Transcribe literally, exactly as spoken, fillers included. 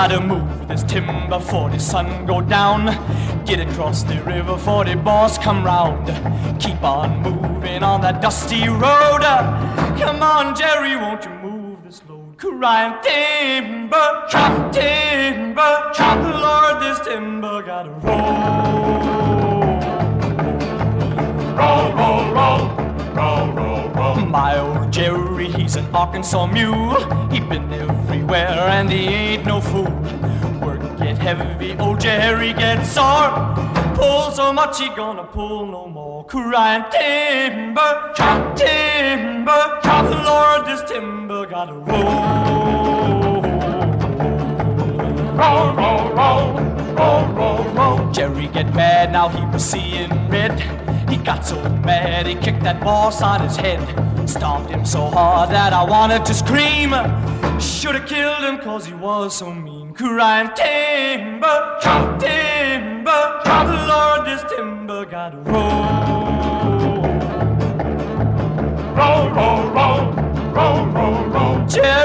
Gotta move this timber before the sun go down. Get across the river before the boss come round. Keep on moving on that dusty road. Come on, Jerry, won't you move this load? Crying timber, chop, timber, chop. Lord, this timber gotta roll. Roll, roll, roll, roll, roll, roll. My old Jerry, he's an Arkansas mule. He been everywhere and he ain't no fool. Work get heavy, old Jerry gets sore. Pull so much he gonna pull no more. Crying timber, chop, timber, chop. Lord, this timber gotta roll. Roll, roll, roll, roll, roll, roll. Jerry get mad, now he was seeing red. He got so mad he kicked that boss on his head. Stomped him so hard that I wanted to scream. Should've killed him cause he was so mean. Crying timber, chop, timber, chop. Lord, this timber gotta roll. Roll, roll, roll, roll, roll, roll. Jerry